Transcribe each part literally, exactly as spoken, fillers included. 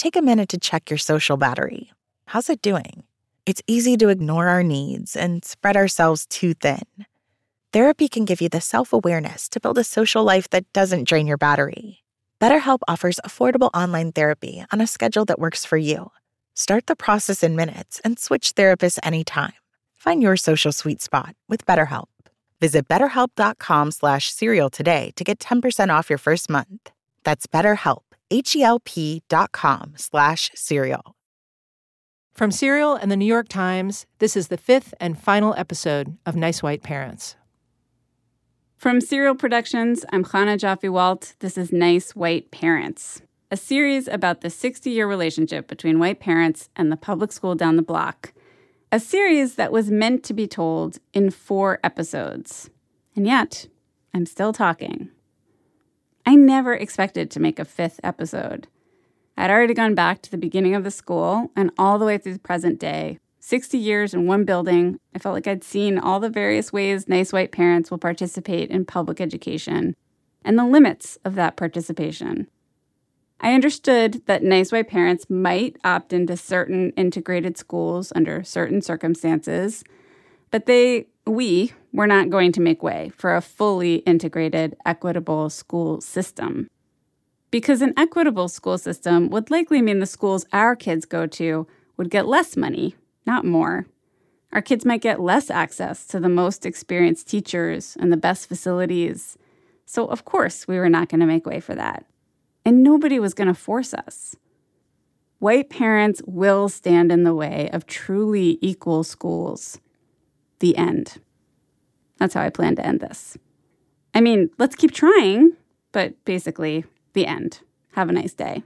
take a minute to check your social battery. How's it doing? It's easy to ignore our needs and spread ourselves too thin. Therapy can give you the self-awareness to build a social life that doesn't drain your battery. BetterHelp offers affordable online therapy on a schedule that works for you. Start the process in minutes and switch therapists anytime. Find your social sweet spot with BetterHelp. Visit betterhelp.com slash serial today to get ten percent off your first month. That's BetterHelp, H-E-L-P dot com slash serial. From Serial and the New York Times, this is the fifth and final episode of Nice White Parents. From Serial Productions, I'm Chana Joffe-Walt. This is Nice White Parents, a series about the sixty-year relationship between white parents and the public school down the block. A series that was meant to be told in four episodes. And yet, I'm still talking. I never expected to make a fifth episode. I'd already gone back to the beginning of the school and all the way through the present day. sixty years in one building, I felt like I'd seen all the various ways nice white parents will participate in public education and the limits of that participation. I understood that nice white parents might opt into certain integrated schools under certain circumstances, but they, we, were not going to make way for a fully integrated, equitable school system. Because an equitable school system would likely mean the schools our kids go to would get less money, not more. Our kids might get less access to the most experienced teachers and the best facilities. So, of course, we were not going to make way for that. And nobody was going to force us. White parents will stand in the way of truly equal schools. The end. That's how I plan to end this. I mean, let's keep trying, but basically, the end. Have a nice day.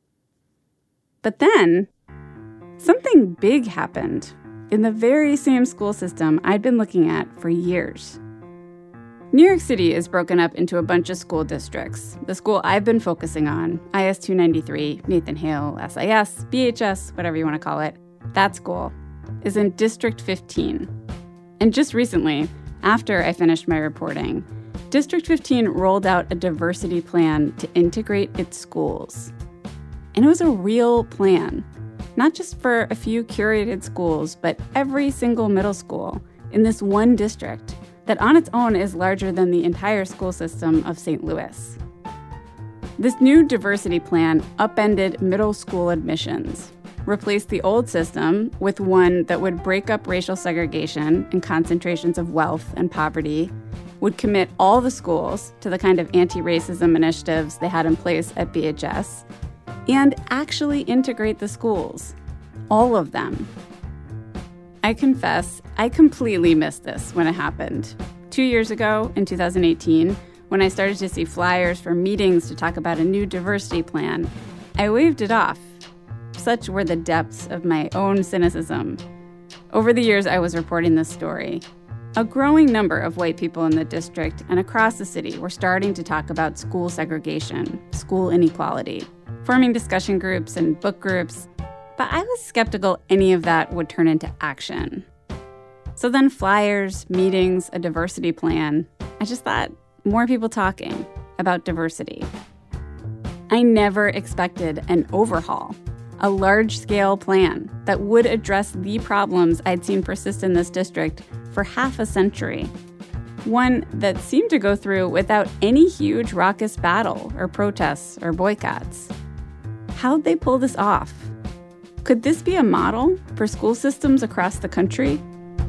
But then, something big happened in the very same school system I'd been looking at for years. New York City is broken up into a bunch of school districts. The school I've been focusing on, I S two ninety-three, Nathan Hale, S I S, B H S, whatever you want to call it, that school is in District fifteen. And just recently, after I finished my reporting, District fifteen rolled out a diversity plan to integrate its schools. And it was a real plan, not just for a few curated schools, but every single middle school in this one district that on its own is larger than the entire school system of Saint Louis. This new diversity plan upended middle school admissions, replaced the old system with one that would break up racial segregation and concentrations of wealth and poverty, would commit all the schools to the kind of anti-racism initiatives they had in place at B H S, and actually integrate the schools, all of them. I confess, I completely missed this when it happened. Two years ago, in two thousand eighteen, when I started to see flyers for meetings to talk about a new diversity plan, I waved it off. Such were the depths of my own cynicism. Over the years I was reporting this story, a growing number of white people in the district and across the city were starting to talk about school segregation, school inequality, forming discussion groups and book groups, but I was skeptical any of that would turn into action. So then flyers, meetings, a diversity plan, I just thought, more people talking about diversity. I never expected an overhaul, a large-scale plan that would address the problems I'd seen persist in this district for half a century. One that seemed to go through without any huge raucous battle or protests or boycotts. How'd they pull this off? Could this be a model for school systems across the country?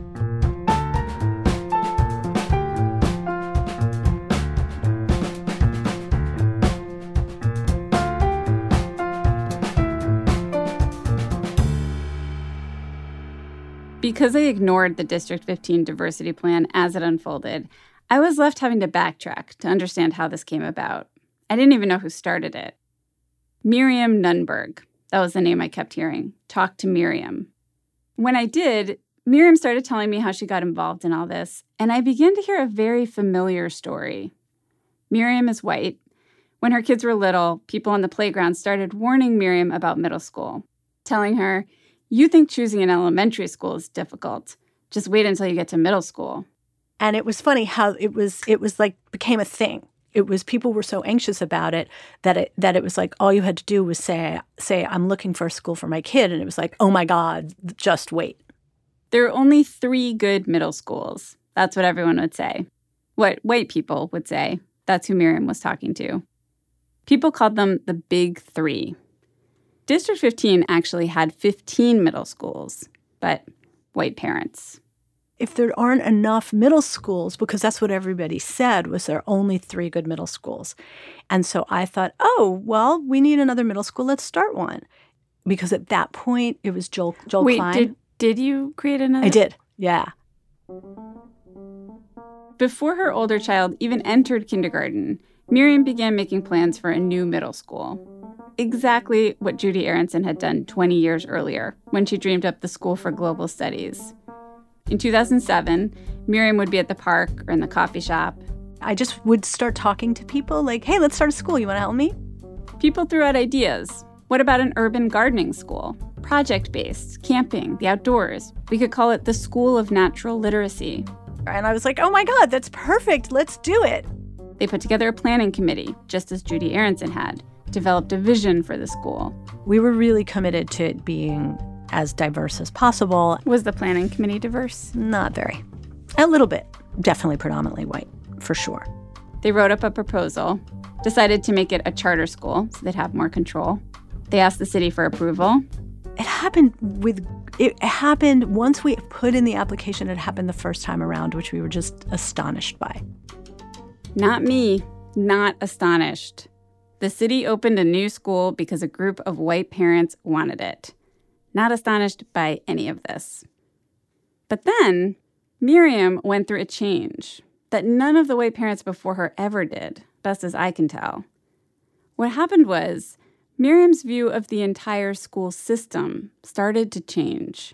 Because I ignored the District fifteen diversity plan as it unfolded, I was left having to backtrack to understand how this came about. I didn't even know who started it. Miriam Nunberg. That was the name I kept hearing. Talk to Miriam. When I did, Miriam started telling me how she got involved in all this, and I began to hear a very familiar story. Miriam is white. When her kids were little, people on the playground started warning Miriam about middle school, telling her, "You think choosing an elementary school is difficult. Just wait until you get to middle school." And it was funny how it was it was like became a thing. It was people were so anxious about it that it that it was like all you had to do was say, say I'm looking for a school for my kid. And it was like, oh, my God, just wait. There are only three good middle schools. That's what everyone would say. What white people would say. That's who Miriam was talking to. People called them the Big Three. District fifteen actually had fifteen middle schools, but white parents. If there aren't enough middle schools, because that's what everybody said, was there are only three good middle schools. And so I thought, oh, well, we need another middle school. Let's start one. Because at that point, it was Joel, Joel Wait, Klein. Did, did you create another? I did, yeah. Before her older child even entered kindergarten, Miriam began making plans for a new middle school. Exactly what Judy Aronson had done twenty years earlier, when she dreamed up the School for Global Studies. In two thousand seven, Miriam would be at the park or in the coffee shop. I just would start talking to people like, hey, let's start a school. You want to help me? People threw out ideas. What about an urban gardening school? Project-based, camping, the outdoors. We could call it the School of Natural Literacy. And I was like, oh, my God, that's perfect. Let's do it. They put together a planning committee, just as Judy Aronson had, developed a vision for the school. We were really committed to it being as diverse as possible. Was the planning committee diverse? Not very. A little bit. Definitely predominantly white, for sure. They wrote up a proposal, decided to make it a charter school so they'd have more control. They asked the city for approval. It happened with, it happened once we put in the application, it happened the first time around, which we were just astonished by. Not me, not astonished. The city opened a new school because a group of white parents wanted it. Not astonished by any of this. But then, Miriam went through a change that none of the white parents before her ever did, best as I can tell. What happened was, Miriam's view of the entire school system started to change.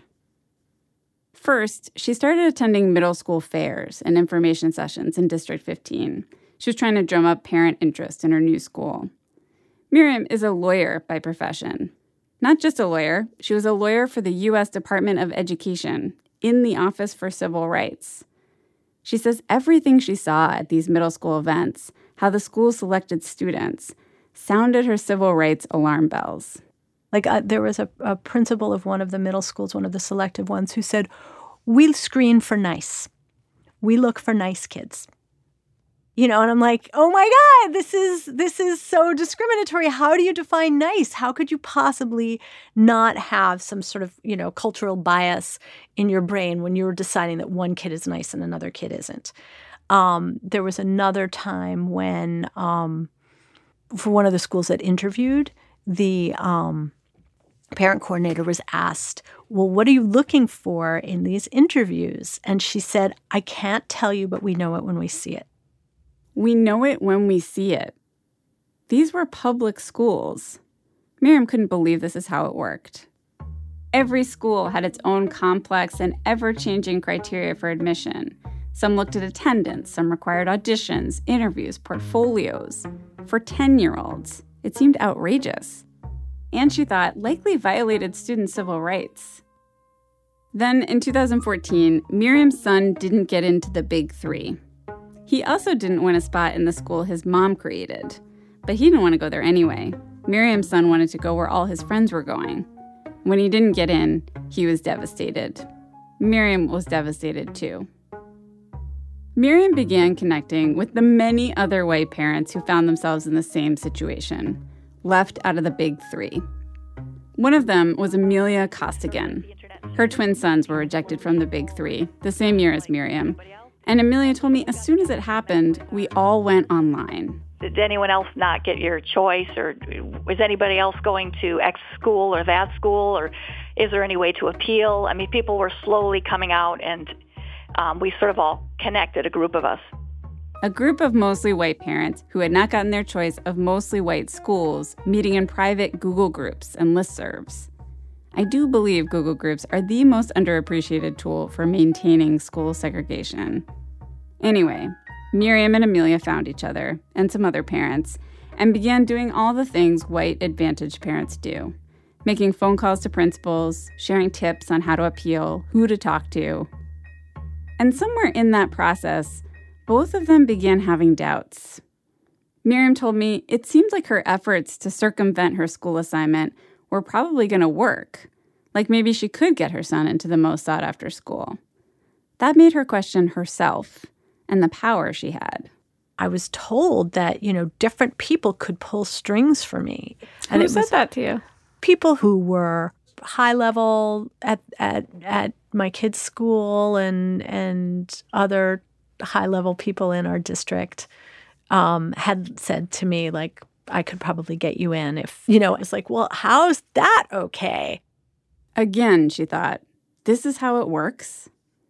First, she started attending middle school fairs and information sessions in District fifteen. She was trying to drum up parent interest in her new school. Miriam is a lawyer by profession. Not just a lawyer, she was a lawyer for the U S Department of Education in the Office for Civil Rights. She says everything she saw at these middle school events, how the school selected students, sounded her civil rights alarm bells. Like uh, there was a, a principal of one of the middle schools, one of the selective ones, who said, we screen for nice. We look for nice kids. You know, and I'm like, oh my God, this is this is so discriminatory. How do you define nice? How could you possibly not have some sort of, you know, cultural bias in your brain when you're deciding that one kid is nice and another kid isn't? Um, there was another time when, um, for one of the schools that interviewed, the um, parent coordinator was asked, well, what are you looking for in these interviews? And she said, I can't tell you, but we know it when we see it. We know it when we see it. These were public schools. Miriam couldn't believe this is how it worked. Every school had its own complex and ever-changing criteria for admission. Some looked at attendance, some required auditions, interviews, portfolios. For ten-year-olds, it seemed outrageous. And she thought likely violated student civil rights. Then, in two thousand fourteen, Miriam's son didn't get into the Big Three. He also didn't win a spot in the school his mom created. But he didn't want to go there anyway. Miriam's son wanted to go where all his friends were going. When he didn't get in, he was devastated. Miriam was devastated too. Miriam began connecting with the many other white parents who found themselves in the same situation, left out of the Big Three. One of them was Amelia Costigan. Her twin sons were rejected from the Big Three, the same year as Miriam. And Amelia told me as soon as it happened, we all went online. Did anyone else not get your choice, or was anybody else going to X school or that school, or is there any way to appeal? I mean, people were slowly coming out, and um, we sort of all connected, a group of us. A group of mostly white parents who had not gotten their choice of mostly white schools meeting in private Google groups and listservs. I do believe Google Groups are the most underappreciated tool for maintaining school segregation. Anyway, Miriam and Amelia found each other, and some other parents, and began doing all the things white advantaged parents do. Making phone calls to principals, sharing tips on how to appeal, who to talk to. And somewhere in that process, both of them began having doubts. Miriam told me it seemed like her efforts to circumvent her school assignment were probably going to work. Like maybe she could get her son into the most sought-after school. That made her question herself and the power she had. I was told that, you know, different people could pull strings for me. And who said that to you? People who were high level at at at my kids' school and and other high level people in our district um, had said to me, like, I could probably get you in if, you know, it's like, well, how's that okay? Again, she thought, this is how it works.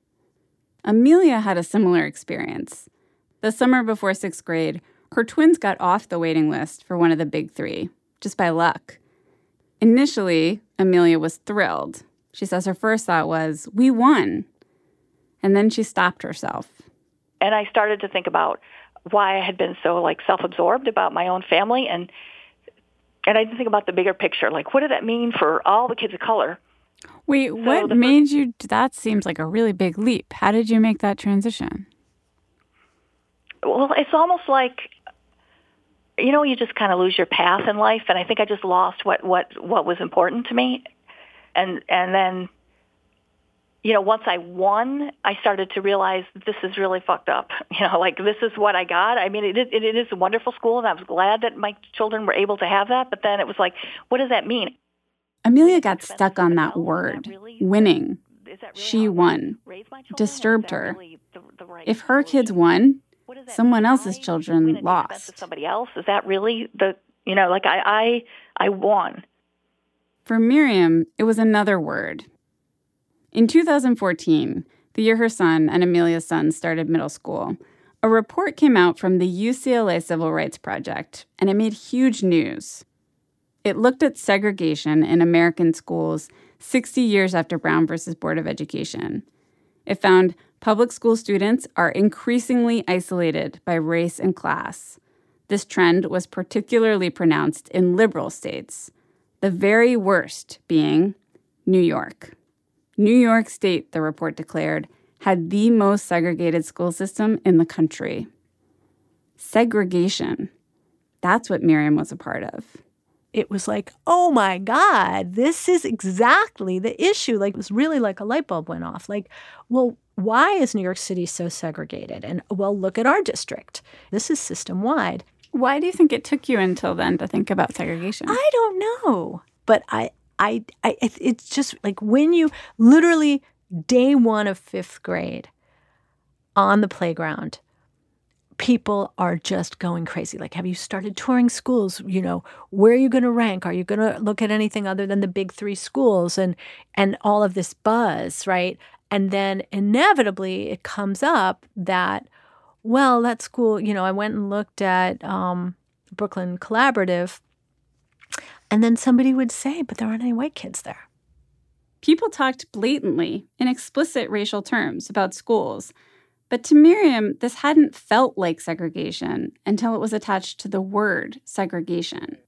Amelia had a similar experience. The summer before sixth grade, her twins got off the waiting list for one of the big three, just by luck. Initially, Amelia was thrilled. She says her first thought was, we won. And then she stopped herself. And I started to think about why I had been so, like, self-absorbed about my own family. And and I didn't think about the bigger picture. Like, what did that mean for all the kids of color? Wait, so what made first, you, that seems like a really big leap. How did you make that transition? Well, it's almost like, you know, you just kind of lose your path in life. And I think I just lost what, what, what was important to me. And and then, you know, once I won, I started to realize this is really fucked up. You know, like, this is what I got. I mean, it is, it is a wonderful school, and I was glad that my children were able to have that. But then it was like, what does that mean? Amelia got stuck on that word, winning. She won. Disturbed her. If her kids won, someone else's children lost. Somebody else, is that really the, you know, like I, I, I won. For Miriam, it was another word. In two thousand fourteen, the year her son and Amelia's son started middle school, a report came out from the U C L A Civil Rights Project, and it made huge news. It looked at segregation in American schools sixty years after Brown versus Board of Education. It found public school students are increasingly isolated by race and class. This trend was particularly pronounced in liberal states, the very worst being New York. New York State, the report declared, had the most segregated school system in the country. Segregation. That's what Miriam was a part of. It was like, oh my God, this is exactly the issue. Like, it was really like a light bulb went off. Like, well, why is New York City so segregated? And, well, look at our district. This is system-wide. Why do you think it took you until then to think about segregation? I don't know. But I, I, I, it's just like when you literally day one of fifth grade on the playground, people are just going crazy. Like, have you started touring schools? You know, where are you going to rank? Are you going to look at anything other than the big three schools and and all of this buzz, right? And then inevitably it comes up that, well, that school, you know, I went and looked at um, Brooklyn Collaborative, and then somebody would say, but there aren't any white kids there. People talked blatantly in explicit racial terms about schools. But to Miriam, this hadn't felt like segregation until it was attached to the word segregation.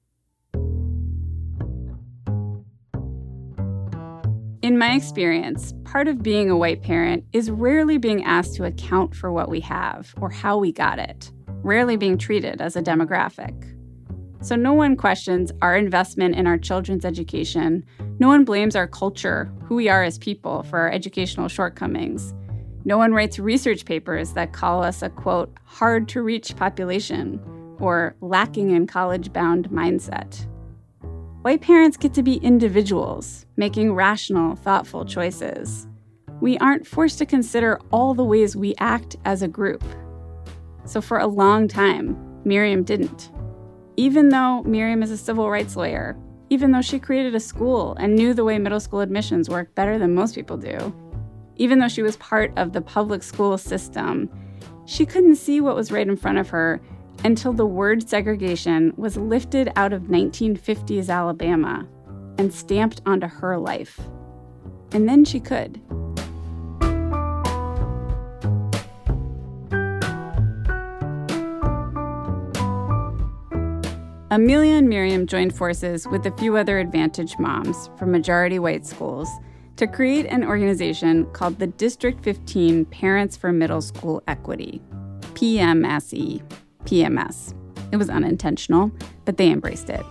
In my experience, part of being a white parent is rarely being asked to account for what we have or how we got it, rarely being treated as a demographic. So no one questions our investment in our children's education. No one blames our culture, who we are as people, for our educational shortcomings. No one writes research papers that call us a, quote, hard-to-reach population or lacking in college-bound mindset. White parents get to be individuals, making rational, thoughtful choices. We aren't forced to consider all the ways we act as a group. So for a long time, Miriam didn't. Even though Miriam is a civil rights lawyer, even though she created a school and knew the way middle school admissions work better than most people do, even though she was part of the public school system, she couldn't see what was right in front of her until the word segregation was lifted out of nineteen fifties Alabama and stamped onto her life. And then she could. Amelia and Miriam joined forces with a few other advantaged moms from majority white schools to create an organization called the District fifteen Parents for Middle School Equity, P M S E, P M S. It was unintentional, but they embraced it.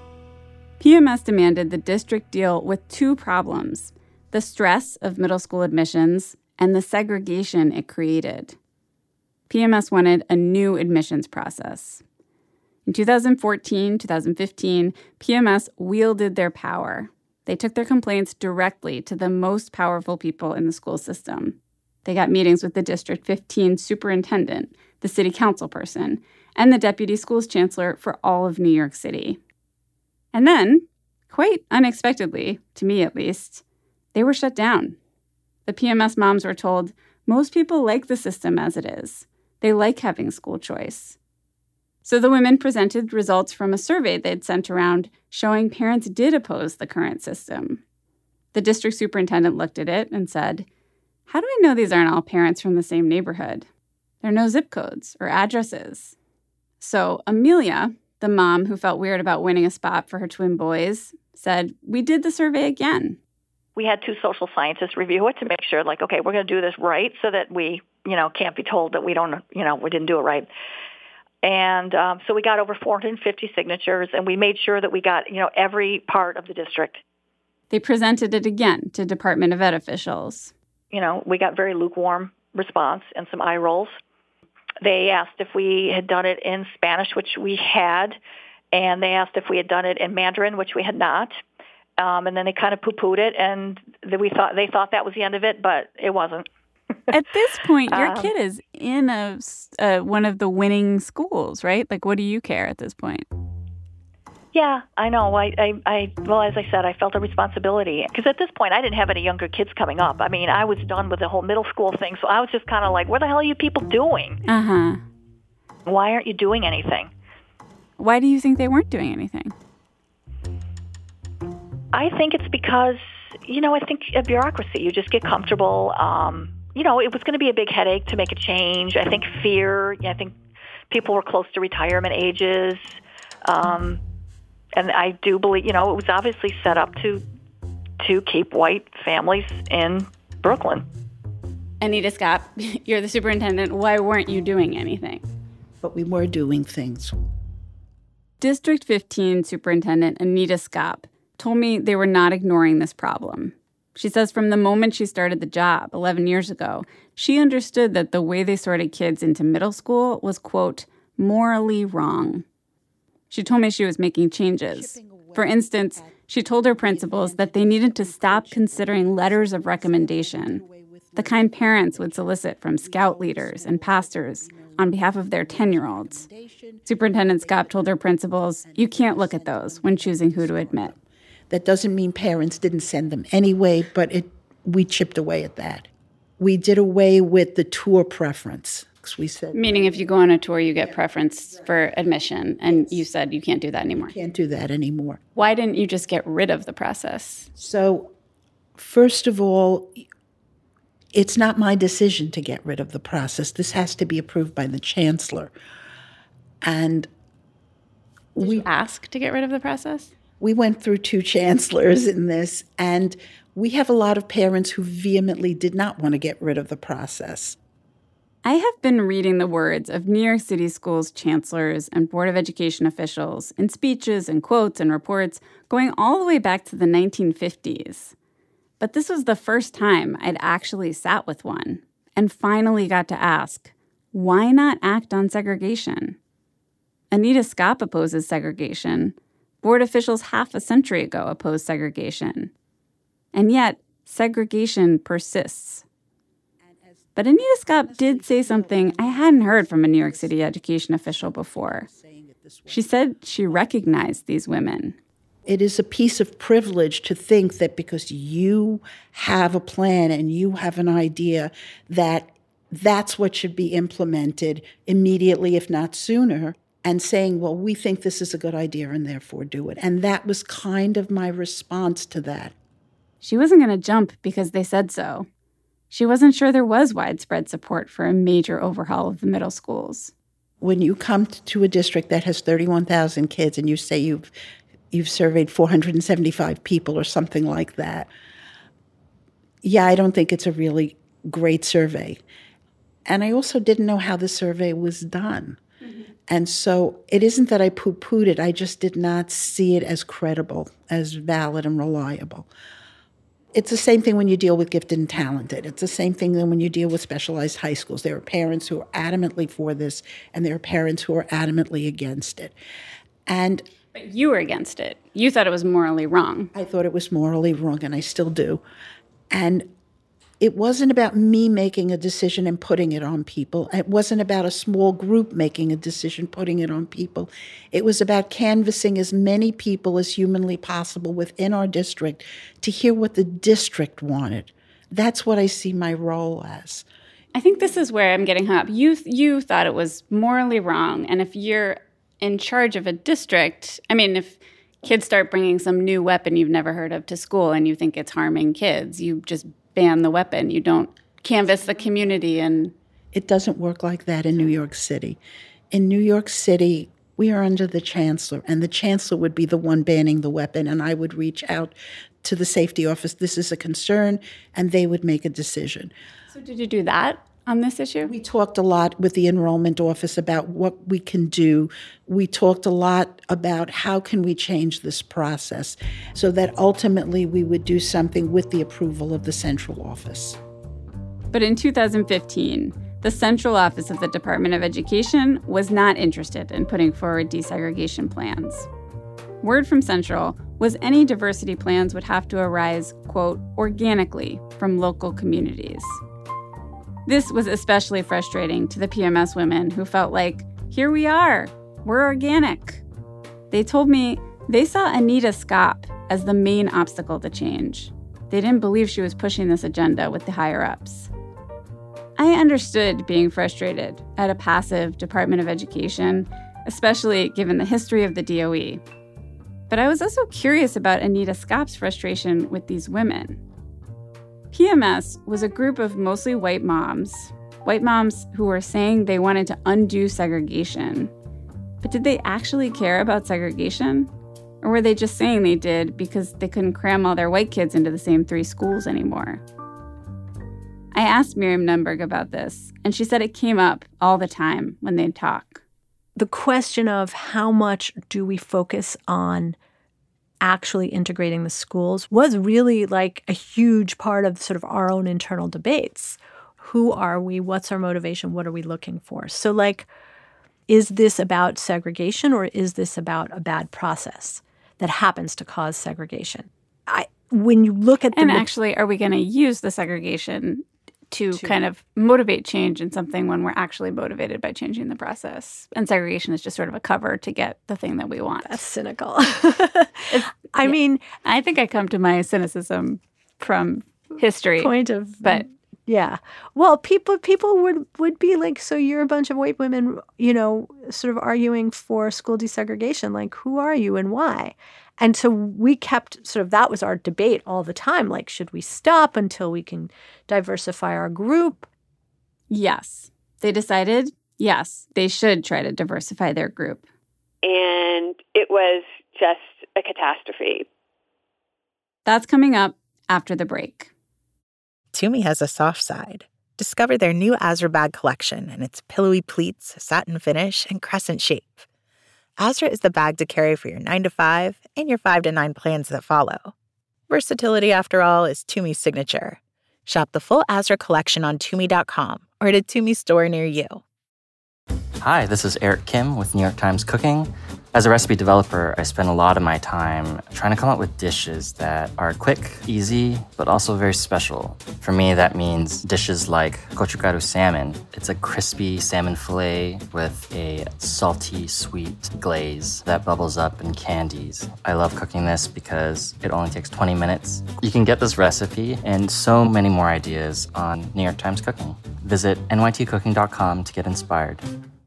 P M S demanded the district deal with two problems: the stress of middle school admissions and the segregation it created. P M S wanted a new admissions process. In two thousand fourteen, two thousand fifteen, P M S wielded their power. They took their complaints directly to the most powerful people in the school system. They got meetings with the District fifteen superintendent, the city council person, and the deputy schools chancellor for all of New York City. And then, quite unexpectedly, to me at least, they were shut down. The P M S moms were told, most people like the system as it is. They like having school choice. So the women presented results from a survey they'd sent around showing parents did oppose the current system. The district superintendent looked at it and said, how do I know these aren't all parents from the same neighborhood? There are no zip codes or addresses. So Amelia, the mom who felt weird about winning a spot for her twin boys, said, we did the survey again. We had two social scientists review it to make sure, like, okay, we're going to do this right so that we, you know, can't be told that we don't, you know, we didn't do it right. And um, so we got over four hundred fifty signatures, and we made sure that we got, you know, every part of the district. They presented it again to Department of Ed officials. You know, we got very lukewarm response and some eye rolls. They asked if we had done it in Spanish, which we had, and they asked if we had done it in Mandarin, which we had not. Um, and then they kind of poo-pooed it, and we thought they thought that was the end of it, but it wasn't. At this point, your um, kid is in a uh, one of the winning schools, right? Like, what do you care at this point? Yeah, I know. I, I, I well, as I said, I felt a responsibility because at this point, I didn't have any younger kids coming up. I mean, I was done with the whole middle school thing, so I was just kind of like, what the hell are you people doing? Uh huh. Why aren't you doing anything? Why do you think they weren't doing anything? I think it's because, you know, I think a bureaucracy. You just get comfortable. Um, you know, it was going to be a big headache to make a change. I think fear. I think people were close to retirement ages. Um, and I do believe, you know, it was obviously set up to to keep white families in Brooklyn. Anita Scott, you're the superintendent. Why weren't you doing anything? But we were doing things. District fifteen Superintendent Anita Scott told me they were not ignoring this problem. She says from the moment she started the job eleven years ago, she understood that the way they sorted kids into middle school was, quote, morally wrong. She told me she was making changes. For instance, she told her principals that they needed to stop considering letters of recommendation, the kind parents would solicit from scout leaders and pastors on behalf of their ten-year-olds. Superintendent Scott told her principals, you can't look at those when choosing who to admit. That doesn't mean parents didn't send them anyway, but it we chipped away at that. We did away with the tour preference. We said, meaning if you go on a tour, you get preference for admission, and you said you can't do that anymore. Can't do that anymore. Why didn't you just get rid of the process? So, first of all, it's not my decision to get rid of the process. This has to be approved by the chancellor. And Did we you ask to get rid of the process? We went through two chancellors in this, and we have a lot of parents who vehemently did not want to get rid of the process. I have been reading the words of New York City schools' chancellors and Board of Education officials in speeches and quotes and reports going all the way back to the nineteen fifties. But this was the first time I'd actually sat with one and finally got to ask, why not act on segregation? Anita Scott opposes segregation. Board officials half a century ago opposed segregation. And yet, segregation persists. But Anita Scott did say something I hadn't heard from a New York City education official before. She said she recognized these women. It is a piece of privilege to think that because you have a plan and you have an idea that that's what should be implemented immediately, if not sooner, and saying, well, we think this is a good idea and therefore do it. And that was kind of my response to that. She wasn't going to jump because they said so. She wasn't sure there was widespread support for a major overhaul of the middle schools. When you come to a district that has thirty-one thousand kids and you say you've you've surveyed four hundred seventy-five people or something like that, yeah, I don't think it's a really great survey. And I also didn't know how the survey was done. Mm-hmm. And so it isn't that I poo-pooed it. I just did not see it as credible, as valid and reliable. It's the same thing when you deal with gifted and talented. It's the same thing when you deal with specialized high schools. There are parents who are adamantly for this, and there are parents who are adamantly against it. And But you were against it. You thought it was morally wrong. I thought it was morally wrong, and I still do. And it wasn't about me making a decision and putting it on people. It wasn't about a small group making a decision, putting it on people. It was about canvassing as many people as humanly possible within our district to hear what the district wanted. That's what I see my role as. I think this is where I'm getting hung up. You, you thought it was morally wrong. And if you're in charge of a district, I mean, if kids start bringing some new weapon you've never heard of to school and you think it's harming kids, you just ban the weapon. You don't canvass the community. And it doesn't work like that in New York City. In New York City, we are under the chancellor, and the chancellor would be the one banning the weapon, and I would reach out to the safety office. This is a concern, and they would make a decision. So did you do that on this issue? We talked a lot with the enrollment office about what we can do. We talked a lot about how can we change this process so that ultimately we would do something with the approval of the central office. But in two thousand fifteen, the central office of the Department of Education was not interested in putting forward desegregation plans. Word from Central was any diversity plans would have to arise, quote, organically from local communities. This was especially frustrating to the P M S women who felt like, here we are, we're organic. They told me they saw Anita Skop as the main obstacle to change. They didn't believe she was pushing this agenda with the higher-ups. I understood being frustrated at a passive Department of Education, especially given the history of the D O E. But I was also curious about Anita Skop's frustration with these women. P M S was a group of mostly white moms, white moms who were saying they wanted to undo segregation. But did they actually care about segregation? Or were they just saying they did because they couldn't cram all their white kids into the same three schools anymore? I asked Miriam Nunberg about this, and she said it came up all the time when they'd talk. The question of how much do we focus on actually integrating the schools was really like a huge part of sort of our own internal debates. Who are we? What's our motivation? What are we looking for? So like, is this about segregation or is this about a bad process that happens to cause segregation? I, when you look at the... And actually, are we going to use the segregation to, to kind of motivate change in something when we're actually motivated by changing the process? And segregation is just sort of a cover to get the thing that we want. That's cynical. I yeah. mean... I think I come to my cynicism from history. Point of... But... Yeah. Well, people people would, would be like, so you're a bunch of white women, you know, sort of arguing for school desegregation. Like, who are you and why? And so we kept sort of, that was our debate all the time. Like, should we stop until we can diversify our group? Yes. They decided, yes, they should try to diversify their group. And it was just a catastrophe. That's coming up after the break. Tumi has a soft side. Discover their new Azra bag collection and its pillowy pleats, satin finish, and crescent shape. Azra is the bag to carry for your nine to five and your five to nine plans that follow. Versatility, after all, is Tumi's signature. Shop the full Azra collection on Tumi dot com or at a Tumi store near you. Hi, this is Eric Kim with New York Times Cooking. As a recipe developer, I spend a lot of my time trying to come up with dishes that are quick, easy, but also very special. For me, that means dishes like gochugaru salmon. It's a crispy salmon fillet with a salty, sweet glaze that bubbles up and candies. I love cooking this because it only takes twenty minutes. You can get this recipe and so many more ideas on New York Times Cooking. Visit N Y T cooking dot com to get inspired.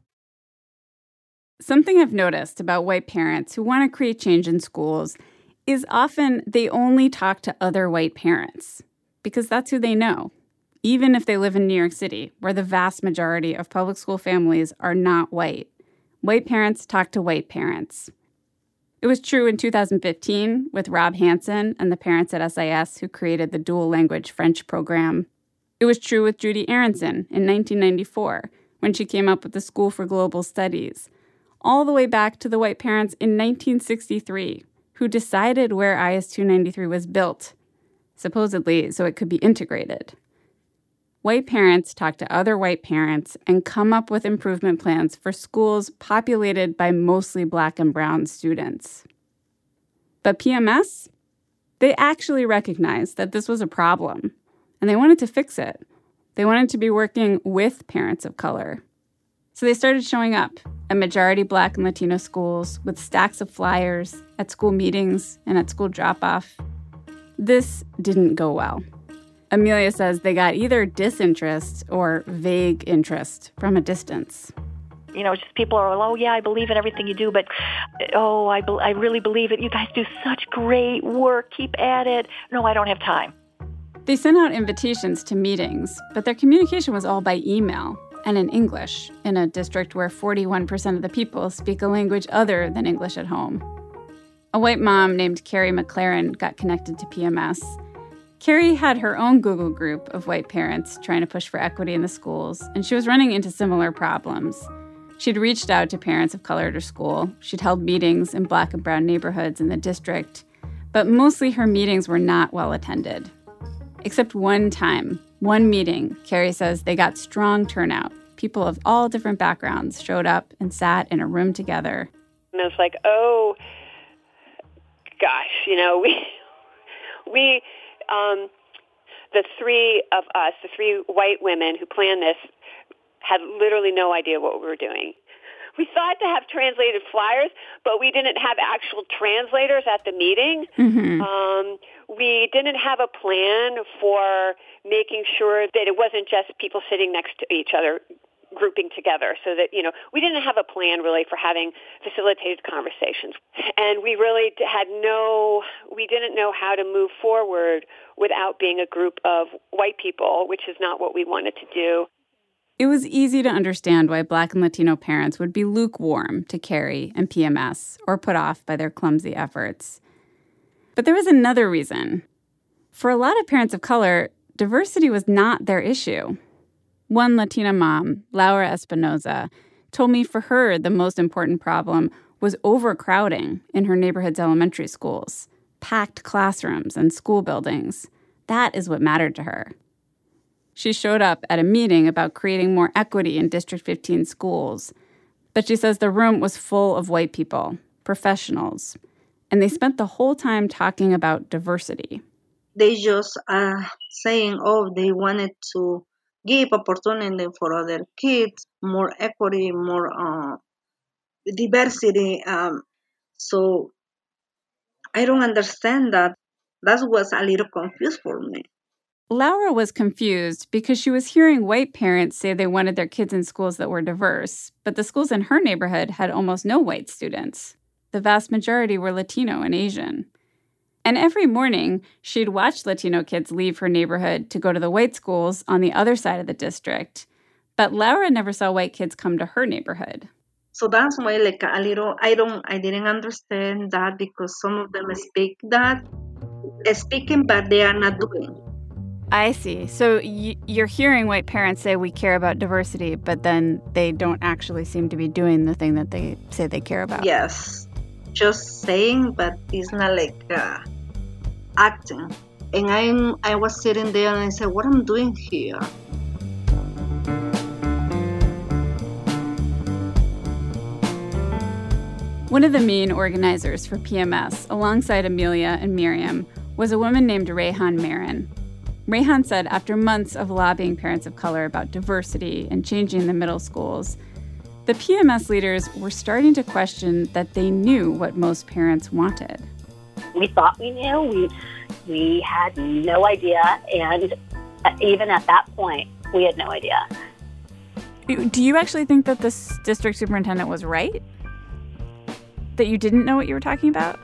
Something I've noticed about white parents who want to create change in schools is often they only talk to other white parents because that's who they know, even if they live in New York City, where the vast majority of public school families are not white. White parents talk to white parents. It was true in two thousand fifteen with Rob Hansen and the parents at S I S who created the dual language French program. It was true with Judy Aronson in nineteen ninety-four when she came up with the School for Global Studies, all the way back to the white parents in nineteen sixty-three who decided where I S two ninety-three was built, supposedly so it could be integrated. White parents talk to other white parents and come up with improvement plans for schools populated by mostly Black and brown students. But P M S? They actually recognized that this was a problem, and they wanted to fix it. They wanted to be working with parents of color. So they started showing up at majority Black and Latino schools with stacks of flyers, at school meetings, and at school drop-off. This didn't go well. Amelia says they got either disinterest or vague interest from a distance. You know, just people are, oh, yeah, I believe in everything you do, but, oh, I, be- I really believe it. You guys do such great work. Keep at it. No, I don't have time. They sent out invitations to meetings, but their communication was all by email and in English, in a district where forty-one percent of the people speak a language other than English at home. A white mom named Carrie McLaren got connected to P M S. Carrie had her own Google group of white parents trying to push for equity in the schools, and she was running into similar problems. She'd reached out to parents of color at her school. She'd held meetings in Black and brown neighborhoods in the district, but mostly her meetings were not well attended. Except one time, one meeting, Carrie says they got strong turnout. People of all different backgrounds showed up and sat in a room together. And I was like, oh, gosh, you know, we, we, um, the three of us, the three white women who planned this, had literally no idea what we were doing. We thought to have translated flyers, but we didn't have actual translators at the meeting. Mm-hmm. Um, we didn't have a plan for making sure that it wasn't just people sitting next to each other grouping together, so that, you know, we didn't have a plan really for having facilitated conversations. And we really had no, we didn't know how to move forward without being a group of white people, which is not what we wanted to do. It was easy to understand why Black and Latino parents would be lukewarm to Carrie and P M S or put off by their clumsy efforts. But there was another reason. For a lot of parents of color, diversity was not their issue. One Latina mom, Laura Espinoza, told me for her the most important problem was overcrowding in her neighborhood's elementary schools, packed classrooms and school buildings. That is what mattered to her. She showed up at a meeting about creating more equity in District fifteen schools, but she says the room was full of white people, professionals, and they spent the whole time talking about diversity. They just uh, saying, oh, they wanted to give opportunity for other kids, more equity, more uh, diversity. Um, so I don't understand that. That was a little confused for me. Laura was confused because she was hearing white parents say they wanted their kids in schools that were diverse, but the schools in her neighborhood had almost no white students. The vast majority were Latino and Asian. And every morning, she'd watch Latino kids leave her neighborhood to go to the white schools on the other side of the district. But Laura never saw white kids come to her neighborhood. So that's why, like, a little, I don't, I didn't understand that because some of them speak that, speaking, but they are not doing. I see. So y- you're hearing white parents say we care about diversity, but then they don't actually seem to be doing the thing that they say they care about. Yes. Just saying, but it's not like uh, acting. And I'm, I was sitting there and I said, what am I doing here? One of the main organizers for P M S, alongside Amelia and Miriam, was a woman named Rayhan Marin. Rayhan said after months of lobbying parents of color about diversity and changing the middle schools, the P M S leaders were starting to question that they knew what most parents wanted. We thought we knew. We we had no idea. And even at that point, we had no idea. Do you actually think that this district superintendent was right? That you didn't know what you were talking about?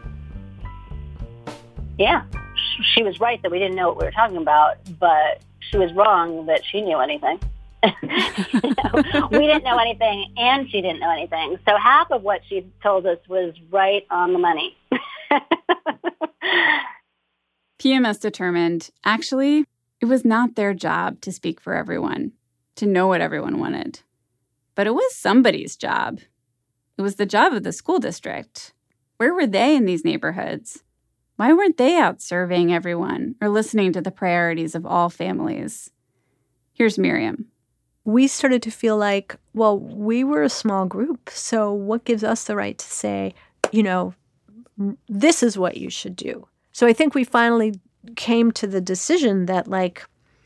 Yeah. She was right that we didn't know what we were talking about, but she was wrong that she knew anything. You know, we didn't know anything, and she didn't know anything. So half of what she told us was right on the money. P M S determined, actually, it was not their job to speak for everyone, to know what everyone wanted. But it was somebody's job. It was the job of the school district. Where were they in these neighborhoods? Why weren't they out surveying everyone or listening to the priorities of all families? Here's Miriam. We started to feel like, well, we were a small group, so what gives us the right to say, you know, this is what you should do? So I think we finally came to the decision that, like,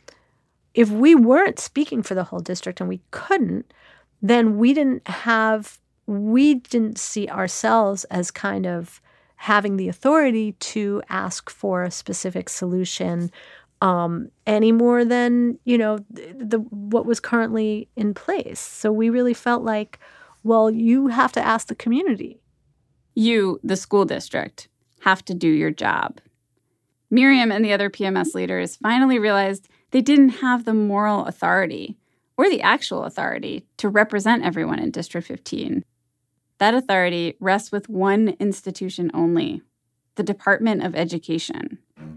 if we weren't speaking for the whole district and we couldn't, then we didn't have, we didn't see ourselves as kind of having the authority to ask for a specific solution um, any more than, you know, the, the what was currently in place. So we really felt like, well, you have to ask the community. You, the school district, have to do your job. Miriam and the other P M S leaders finally realized they didn't have the moral authority or the actual authority to represent everyone in District fifteen. That authority rests with one institution only, the Department of Education.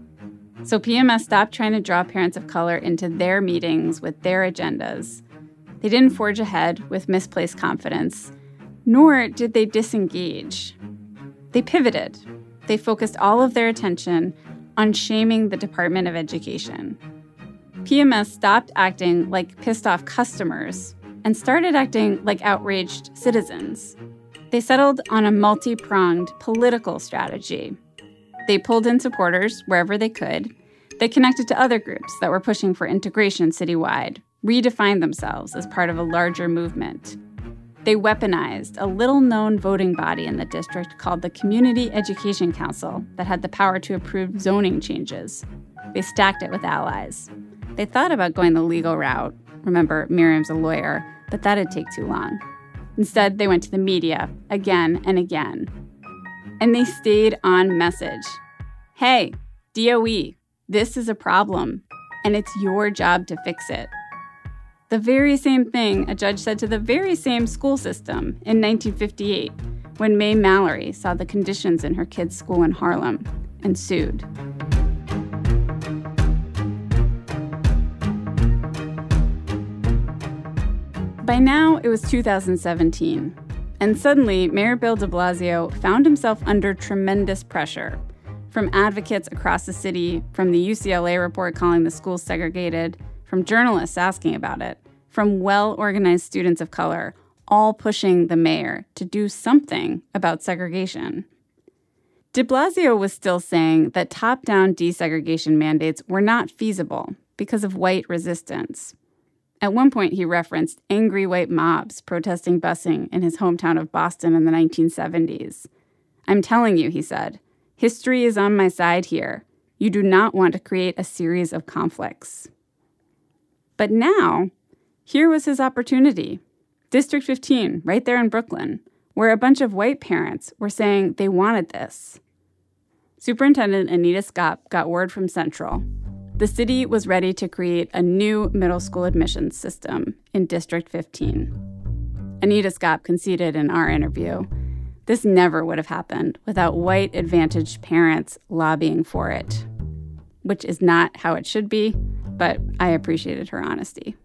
So P M S stopped trying to draw parents of color into their meetings with their agendas. They didn't forge ahead with misplaced confidence, nor did they disengage. They pivoted. They focused all of their attention on shaming the Department of Education. P M S stopped acting like pissed-off customers and started acting like outraged citizens. They settled on a multi-pronged political strategy. They pulled in supporters wherever they could. They connected to other groups that were pushing for integration citywide, redefined themselves as part of a larger movement. They weaponized a little-known voting body in the district called the Community Education Council that had the power to approve zoning changes. They stacked it with allies. They thought about going the legal route. Remember, Miriam's a lawyer, but that'd take too long. Instead, they went to the media again and again. And they stayed on message. Hey, D O E, this is a problem, and it's your job to fix it. The very same thing a judge said to the very same school system in nineteen fifty-eight when May Mallory saw the conditions in her kid's school in Harlem and sued. By now, it was two thousand seventeen, and suddenly Mayor Bill de Blasio found himself under tremendous pressure from advocates across the city, from the U C L A report calling the schools segregated, from journalists asking about it, from well-organized students of color, all pushing the mayor to do something about segregation. De Blasio was still saying that top-down desegregation mandates were not feasible because of white resistance. At one point, he referenced angry white mobs protesting busing in his hometown of Boston in the nineteen seventies. I'm telling you, he said, history is on my side here. You do not want to create a series of conflicts. But now, here was his opportunity. District fifteen, right there in Brooklyn, where a bunch of white parents were saying they wanted this. Superintendent Anita Skop got word from Central. The city was ready to create a new middle school admissions system in District fifteen. Anita Skop conceded in our interview, this never would have happened without white-advantaged parents lobbying for it, which is not how it should be, but I appreciated her honesty.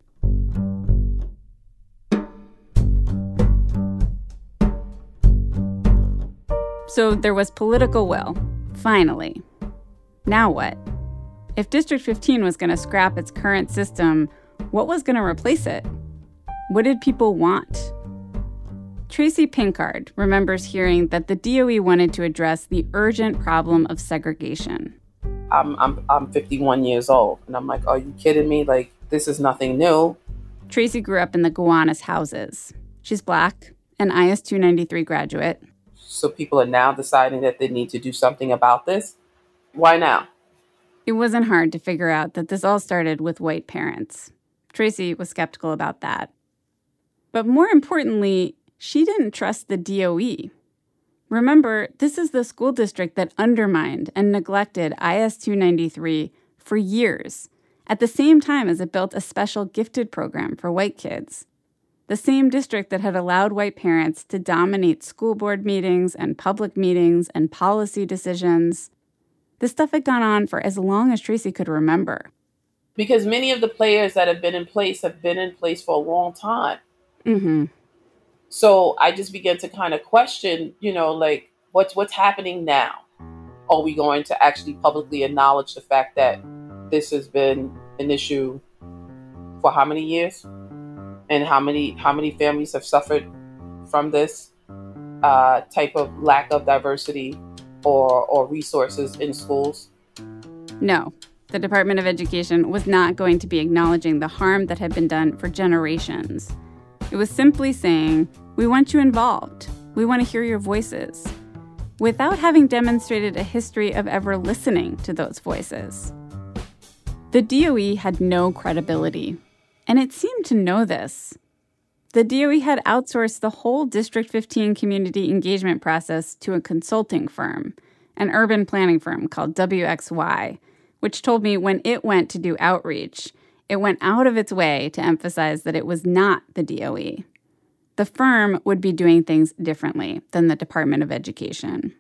So there was political will, finally. Now what? If District fifteen was going to scrap its current system, what was going to replace it? What did people want? Tracy Pinkard remembers hearing that the D O E wanted to address the urgent problem of segregation. I'm, I'm, I'm fifty-one years old, and I'm like, are you kidding me? Like, this is nothing new. Tracy grew up in the Gowanus houses. She's Black, an I S two ninety-three graduate. So people are now deciding that they need to do something about this? Why now? It wasn't hard to figure out that this all started with white parents. Tracy was skeptical about that. But more importantly, she didn't trust the D O E. Remember, this is the school district that undermined and neglected I S two ninety-three for years, at the same time as it built a special gifted program for white kids. The same district that had allowed white parents to dominate school board meetings and public meetings and policy decisions. This stuff had gone on for as long as Tracy could remember. Because many of the players that have been in place have been in place for a long time. Mm-hmm. So I just began to kind of question, you know, like, what's what's happening now? Are we going to actually publicly acknowledge the fact that this has been an issue for how many years? And how many how many families have suffered from this uh, type of lack of diversity or, or resources in schools? No, the Department of Education was not going to be acknowledging the harm that had been done for generations. It was simply saying, we want you involved. We want to hear your voices, without having demonstrated a history of ever listening to those voices. The D O E had no credibility, and it seemed to know this. The D O E had outsourced the whole District fifteen community engagement process to a consulting firm, an urban planning firm called W X Y, which told me when it went to do outreach, it went out of its way to emphasize that it was not the D O E. The firm would be doing things differently than the Department of Education.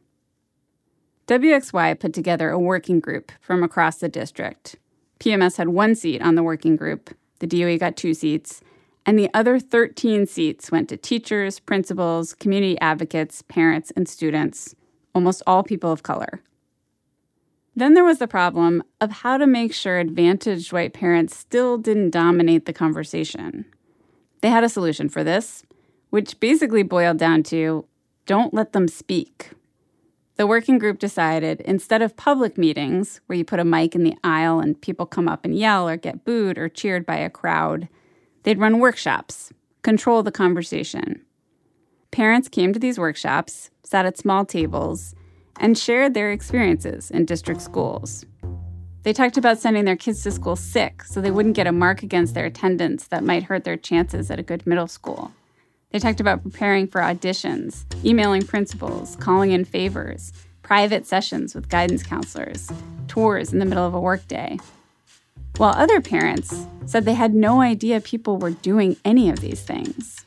W X Y put together a working group from across the district. P M S had one seat on the working group. The D O E got two seats, and the other thirteen seats went to teachers, principals, community advocates, parents, and students, almost all people of color. Then there was the problem of how to make sure advantaged white parents still didn't dominate the conversation. They had a solution for this, which basically boiled down to, don't let them speak. The working group decided instead of public meetings, where you put a mic in the aisle and people come up and yell or get booed or cheered by a crowd, they'd run workshops, control the conversation. Parents came to these workshops, sat at small tables, and shared their experiences in district schools. They talked about sending their kids to school sick so they wouldn't get a mark against their attendance that might hurt their chances at a good middle school. They talked about preparing for auditions, emailing principals, calling in favors, private sessions with guidance counselors, tours in the middle of a workday. While other parents said they had no idea people were doing any of these things.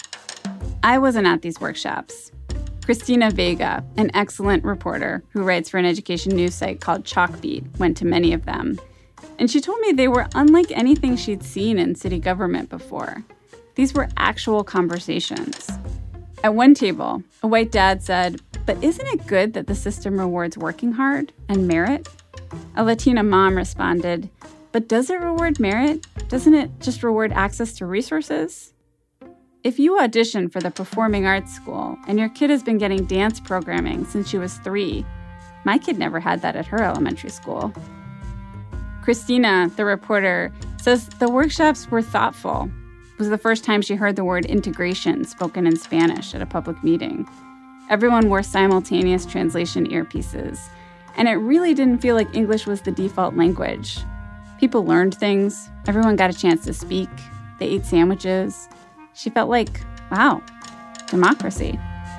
I wasn't at these workshops. Christina Vega, an excellent reporter who writes for an education news site called Chalkbeat, went to many of them. And she told me they were unlike anything she'd seen in city government before. These were actual conversations. At one table, a white dad said, "But isn't it good that the system rewards working hard and merit?" A Latina mom responded, "But does it reward merit? Doesn't it just reward access to resources?" If you audition for the Performing Arts School and your kid has been getting dance programming since she was three, my kid never had that at her elementary school. Christina, the reporter, says the workshops were thoughtful. It was the first time she heard the word integration spoken in Spanish at a public meeting. Everyone wore simultaneous translation earpieces, and it really didn't feel like English was the default language. People learned things. Everyone got a chance to speak. They ate sandwiches. She felt like, wow, democracy.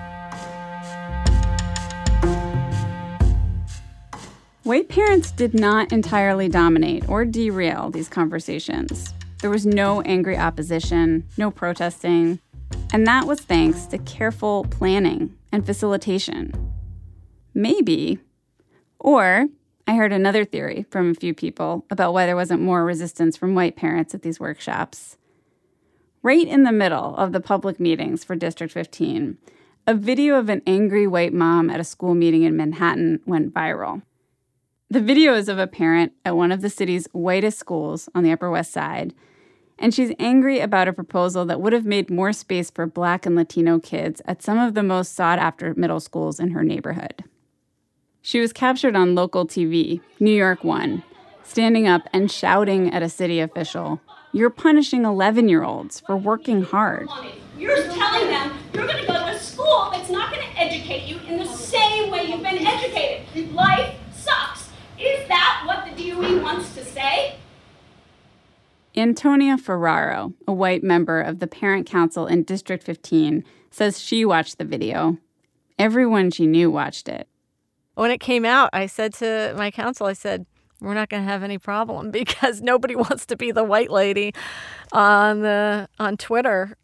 White parents did not entirely dominate or derail these conversations. There was no angry opposition, no protesting, and that was thanks to careful planning and facilitation. Maybe, or I heard another theory from a few people about why there wasn't more resistance from white parents at these workshops. Right in the middle of the public meetings for District fifteen, a video of an angry white mom at a school meeting in Manhattan went viral. The video is of a parent at one of the city's whitest schools on the Upper West Side, and she's angry about a proposal that would have made more space for Black and Latino kids at some of the most sought-after middle schools in her neighborhood. She was captured on local T V, New York one, standing up and shouting at a city official, "You're punishing eleven-year-olds for working hard." You're telling them you're going to go to a school that's not going to educate you in the same way you've been educated. Life sucks. Is that what the D O E wants to say? Antonia Ferraro, a white member of the Parent Council in District fifteen, says she watched the video. Everyone she knew watched it. When it came out, I said to my council, I said, we're not going to have any problem because nobody wants to be the white lady on the on Twitter.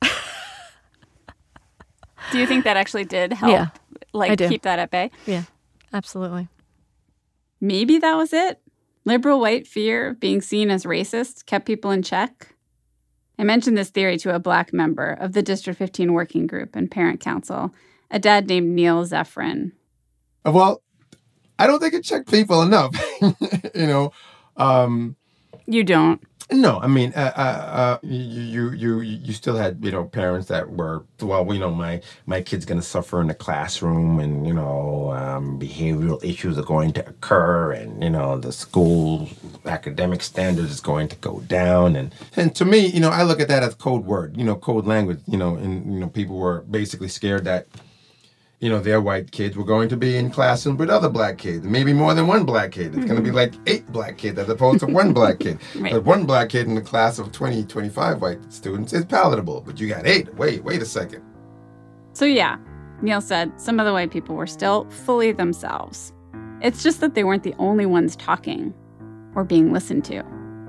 Do you think that actually did help, yeah, like, keep that at bay? Yeah, absolutely. Maybe that was it. Liberal white fear of being seen as racist kept people in check. I mentioned this theory to a Black member of the District fifteen Working Group and Parent Council, a dad named Neil Zephyrin. Well, I don't think it checked people enough, you know. Um, you don't? No, I mean, uh, uh, uh, you, you, you, you still had, you know, parents that were, well, you know, my, my kid's going to suffer in the classroom, and, you know, um, behavioral issues are going to occur, and, you know, the school academic standards is going to go down. And, and to me, you know, I look at that as code word, you know, code language, you know, and, you know, people were basically scared that, you know, their white kids were going to be in classrooms with other Black kids, maybe more than one Black kid. It's mm-hmm. going to be like eight Black kids as opposed to one Black kid. Right. But one Black kid in the class of twenty, twenty-five white students is palatable, but you got eight. Wait, wait a second. So yeah, Neil said some of the white people were still fully themselves. It's just that they weren't the only ones talking or being listened to.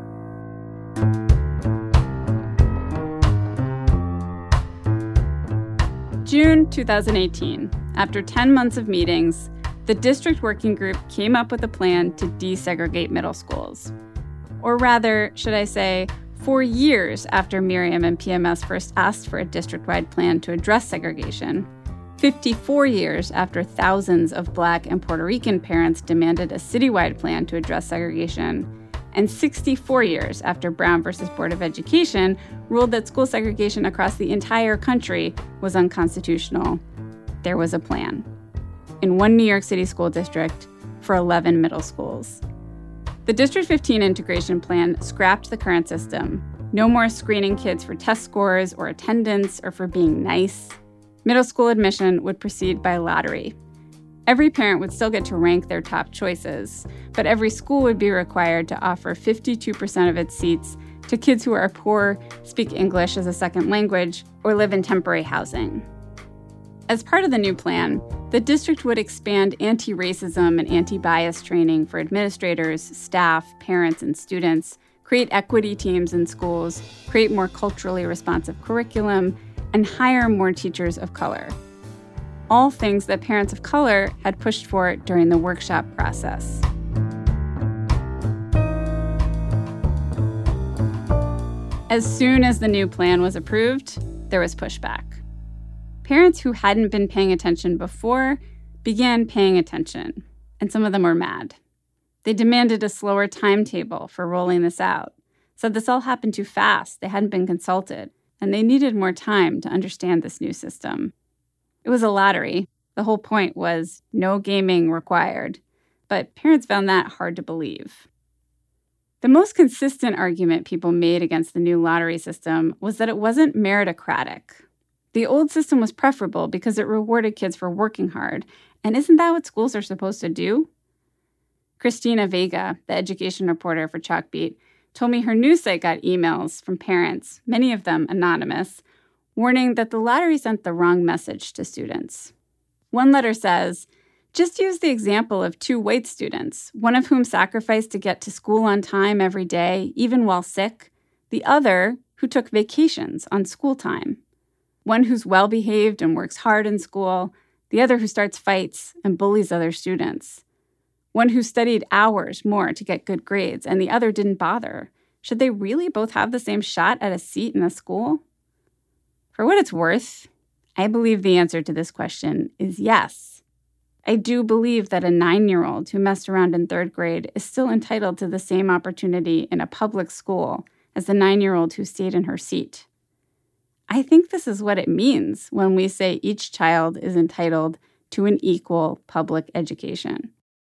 June two thousand eighteen, after ten months of meetings, the district working group came up with a plan to desegregate middle schools. Or rather, should I say, four years after Miriam and P M S first asked for a district-wide plan to address segregation, fifty-four years after thousands of Black and Puerto Rican parents demanded a citywide plan to address segregation, and sixty-four years after Brown versus Board of Education ruled that school segregation across the entire country was unconstitutional, there was a plan. In one New York City school district for eleven middle schools. The District fifteen integration plan scrapped the current system. No more screening kids for test scores or attendance or for being nice. Middle school admission would proceed by lottery. Every parent would still get to rank their top choices, but every school would be required to offer fifty-two percent of its seats to kids who are poor, speak English as a second language, or live in temporary housing. As part of the new plan, the district would expand anti-racism and anti-bias training for administrators, staff, parents, and students, create equity teams in schools, create more culturally responsive curriculum, and hire more teachers of color. All things that parents of color had pushed for during the workshop process. As soon as the new plan was approved, there was pushback. Parents who hadn't been paying attention before began paying attention, and some of them were mad. They demanded a slower timetable for rolling this out, said this all happened too fast, they hadn't been consulted, and they needed more time to understand this new system. It was a lottery. The whole point was no gaming required, but parents found that hard to believe. The most consistent argument people made against the new lottery system was that it wasn't meritocratic. The old system was preferable because it rewarded kids for working hard, and isn't that what schools are supposed to do? Christina Vega, the education reporter for Chalkbeat, told me her news site got emails from parents, many of them anonymous, warning that the lottery sent the wrong message to students. One letter says, just use the example of two white students, one of whom sacrificed to get to school on time every day, even while sick, the other who took vacations on school time. One who's well-behaved and works hard in school, the other who starts fights and bullies other students. One who studied hours more to get good grades, and the other didn't bother. Should they really both have the same shot at a seat in a school? For what it's worth, I believe the answer to this question is yes. I do believe that a nine-year-old who messed around in third grade is still entitled to the same opportunity in a public school as the nine-year-old who stayed in her seat. I think this is what it means when we say each child is entitled to an equal public education.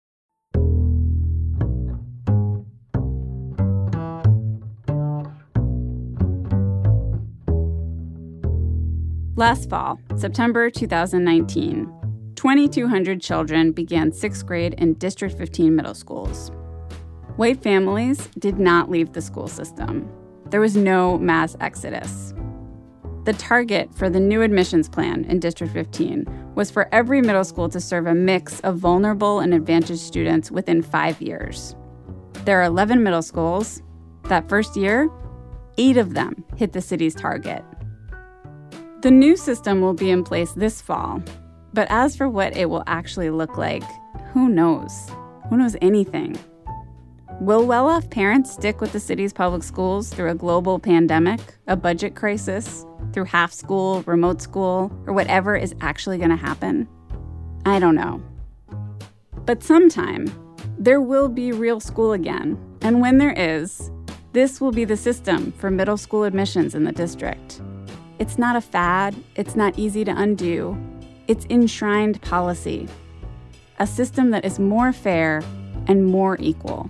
Last fall, September two thousand nineteen, twenty-two hundred children began sixth grade in District fifteen middle schools. White families did not leave the school system. There was no mass exodus. The target for the new admissions plan in District fifteen was for every middle school to serve a mix of vulnerable and advantaged students within five years. There are eleven middle schools. That first year, eight of them hit the city's target. The new system will be in place this fall, but as for what it will actually look like, who knows? Who knows anything? Will well-off parents stick with the city's public schools through a global pandemic, a budget crisis, through half school, remote school, or whatever is actually going to happen? I don't know. But sometime, there will be real school again. And when there is, this will be the system for middle school admissions in the district. It's not a fad. It's not easy to undo. It's enshrined policy. A system that is more fair and more equal.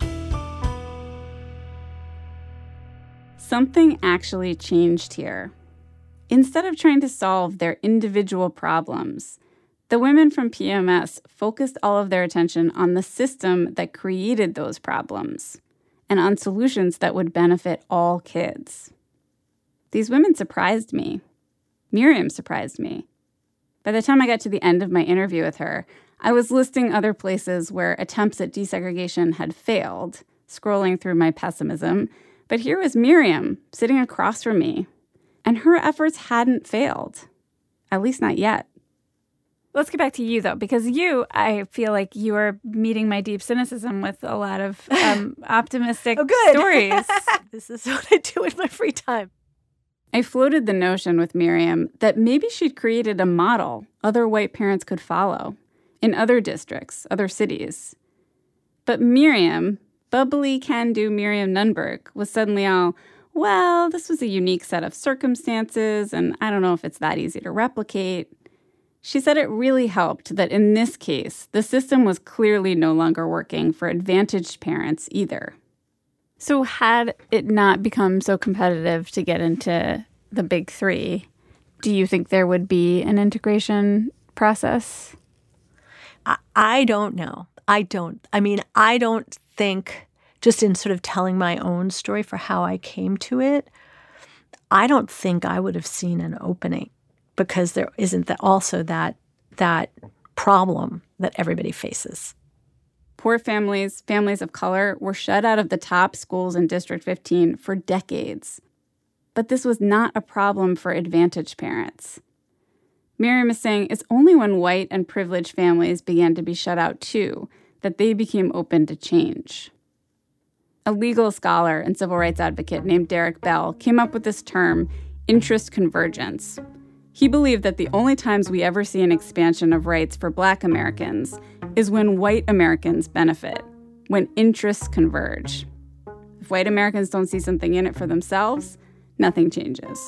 Something actually changed here. Instead of trying to solve their individual problems, the women from P M S focused all of their attention on the system that created those problems and on solutions that would benefit all kids. These women surprised me. Miriam surprised me. By the time I got to the end of my interview with her, I was listing other places where attempts at desegregation had failed, scrolling through my pessimism. But here was Miriam sitting across from me, and her efforts hadn't failed, at least not yet. Let's get back to you, though, because you, I feel like you are meeting my deep cynicism with a lot of um, optimistic oh, good. stories. This is what I do in my free time. I floated the notion with Miriam that maybe she'd created a model other white parents could follow in other districts, other cities. But Miriam, bubbly can-do Miriam Nunberg, was suddenly all, well, this was a unique set of circumstances, and I don't know if it's that easy to replicate. She said it really helped that in this case, the system was clearly no longer working for advantaged parents either. So had it not become so competitive to get into the big three, do you think there would be an integration process? I, I don't know. I don't. I mean, I don't think, just in sort of telling my own story for how I came to it, I don't think I would have seen an opening because there isn't that also that that problem that everybody faces. Poor families, families of color, were shut out of the top schools in District fifteen for decades. But this was not a problem for advantaged parents. Miriam is saying it's only when white and privileged families began to be shut out too that they became open to change. A legal scholar and civil rights advocate named Derek Bell came up with this term, interest convergence. He believed that the only times we ever see an expansion of rights for Black Americans is when white Americans benefit, when interests converge. If white Americans don't see something in it for themselves, nothing changes.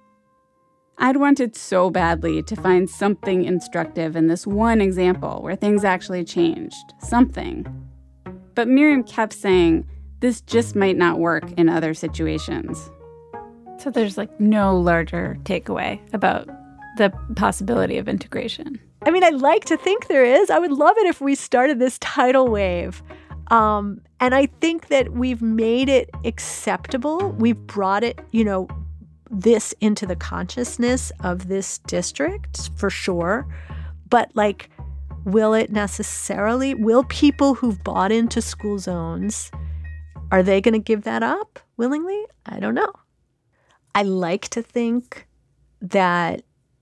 I'd wanted so badly to find something instructive in this one example where things actually changed, something. But Miriam kept saying, this just might not work in other situations. So there's like no larger takeaway about the possibility of integration. I mean, I'd like to think there is. I would love it if we started this tidal wave. Um, and I think that we've made it acceptable. We've brought it, you know, this into the consciousness of this district for sure. But like, will it necessarily, will people who've bought into school zones, are they going to give that up willingly? I don't know. I like to think that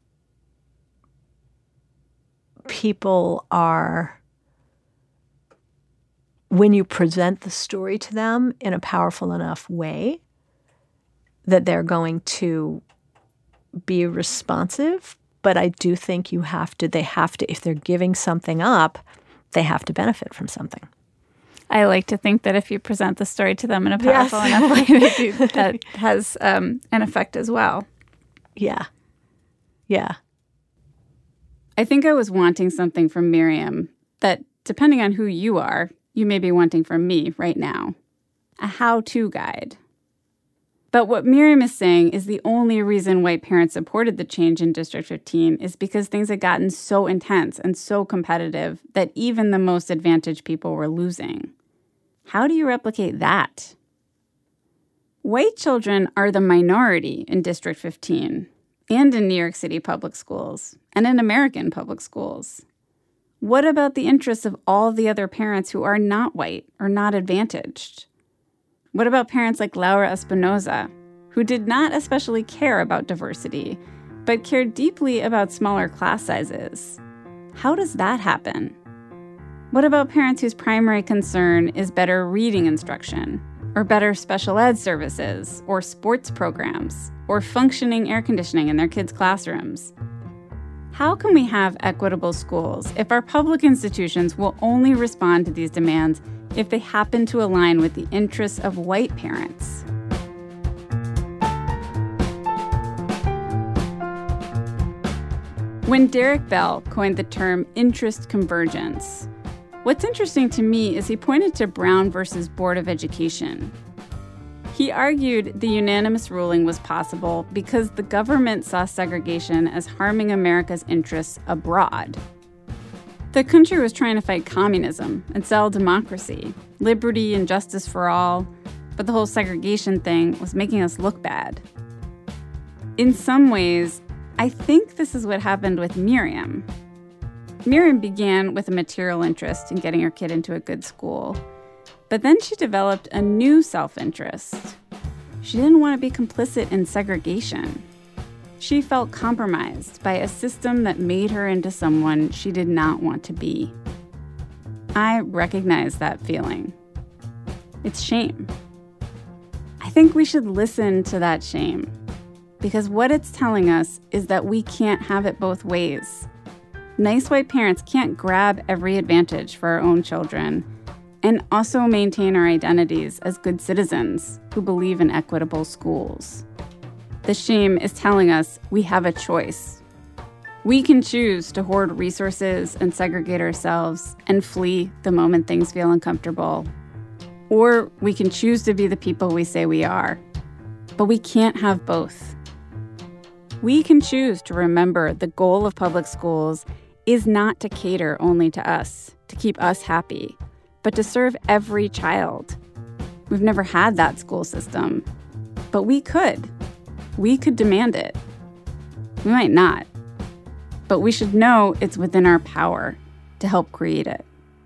people are, when you present the story to them in a powerful enough way, that they're going to be responsive. But I do think you have to, they have to, if they're giving something up, they have to benefit from something. I like to think that if you present the story to them in a powerful yes. enough way, that, you, that has um, an effect as well. Yeah. Yeah. I think I was wanting something from Miriam that, depending on who you are, you may be wanting from me right now. A how-to guide. But what Miriam is saying is the only reason white parents supported the change in District fifteen is because things had gotten so intense and so competitive that even the most advantaged people were losing. How do you replicate that? White children are the minority in District fifteen and in New York City public schools and in American public schools. What about the interests of all the other parents who are not white or not advantaged? What about parents like Laura Espinoza, who did not especially care about diversity, but cared deeply about smaller class sizes? How does that happen? What about parents whose primary concern is better reading instruction, or better special ed services, or sports programs, or functioning air conditioning in their kids' classrooms? How can we have equitable schools if our public institutions will only respond to these demands if they happen to align with the interests of white parents? When Derek Bell coined the term interest convergence, what's interesting to me is he pointed to Brown versus Board of Education. He argued the unanimous ruling was possible because the government saw segregation as harming America's interests abroad. The country was trying to fight communism and sell democracy, liberty and justice for all, but the whole segregation thing was making us look bad. In some ways, I think this is what happened with Miriam. Miriam began with a material interest in getting her kid into a good school, but then she developed a new self-interest. She didn't want to be complicit in segregation. She felt compromised by a system that made her into someone she did not want to be. I recognize that feeling. It's shame. I think we should listen to that shame, because what it's telling us is that we can't have it both ways. Nice white parents can't grab every advantage for our own children and also maintain our identities as good citizens who believe in equitable schools. The shame is telling us we have a choice. We can choose to hoard resources and segregate ourselves and flee the moment things feel uncomfortable. Or we can choose to be the people we say we are. But we can't have both. We can choose to remember the goal of public schools is not to cater only to us, to keep us happy, but to serve every child. We've never had that school system, but we could. We could demand it. We might not, but we should know it's within our power to help create it.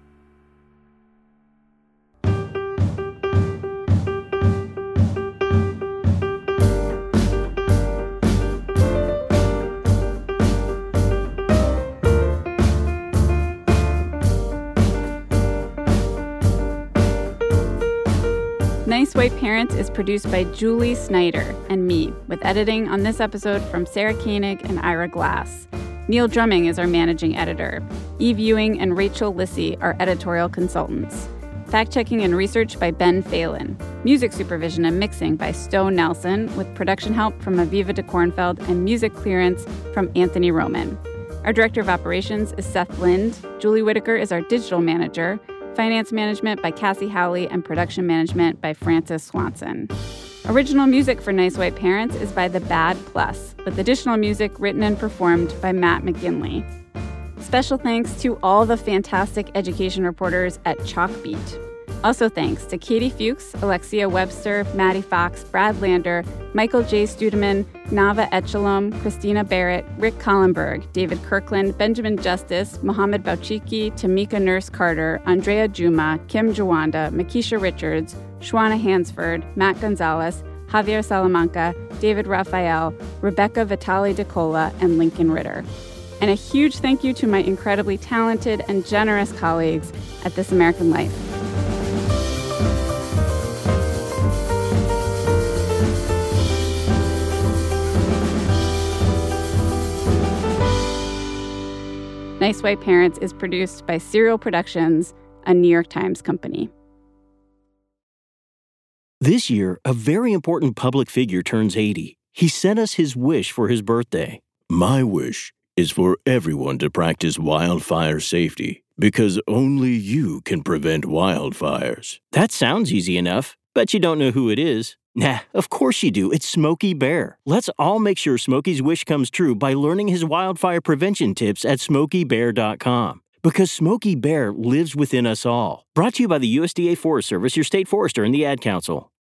Nice White Parents is produced by Julie Snyder and me, with editing on this episode from Sarah Koenig and Ira Glass. Neil Drumming is our managing editor. Eve Ewing and Rachel Lissy are editorial consultants. Fact-checking and research by Ben Phelan. Music supervision and mixing by Stowe Nelson, with production help from Aviva de Kornfeld and music clearance from Anthony Roman. Our director of operations is Seth Lind. Julie Whitaker is our digital manager. Finance management by Cassie Howley, and production management by Francis Swanson. Original music for Nice White Parents is by The Bad Plus, with additional music written and performed by Matt McGinley. Special thanks to all the fantastic education reporters at Chalkbeat. Also thanks to Katie Fuchs, Alexia Webster, Maddie Fox, Brad Lander, Michael J. Studeman, Nava Etchelom, Christina Barrett, Rick Collenberg, David Kirkland, Benjamin Justice, Mohammed Bauchiki, Tamika Nurse Carter, Andrea Juma, Kim Jawanda, Makisha Richards, Shwana Hansford, Matt Gonzalez, Javier Salamanca, David Raphael, Rebecca Vitali DeCola, and Lincoln Ritter. And a huge thank you to my incredibly talented and generous colleagues at This American Life. Nice White Parents is produced by Serial Productions, a New York Times company. This year, a very important public figure turns eighty. He sent us his wish for his birthday. My wish is for everyone to practice wildfire safety, because only you can prevent wildfires. That sounds easy enough. Bet you don't know who it is. Nah, of course you do. It's Smokey Bear. Let's all make sure Smokey's wish comes true by learning his wildfire prevention tips at smokey bear dot com. Because Smokey Bear lives within us all. Brought to you by the U S D A Forest Service, your state forester, and the Ad Council.